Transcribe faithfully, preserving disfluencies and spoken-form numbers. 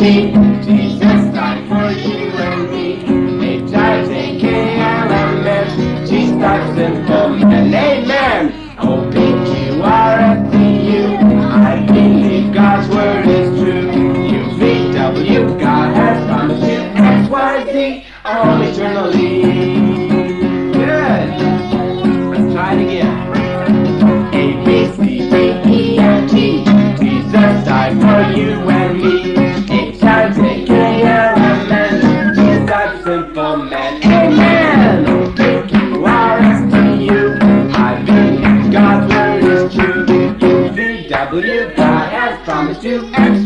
T, Jesus died for you and me. H I J K L M N, G starts simple man. Amen. O P Q R S T U, I believe God's word is true. U V W, God has promised you. X Y Z, all eternally. Good. Let's try it again. A B C D E F G, Jesus died for you and me. H I J K L M N, Jesus died for simple man. Amen. O P Q R S T U, I believe God's word is true. U V W, God has promised you.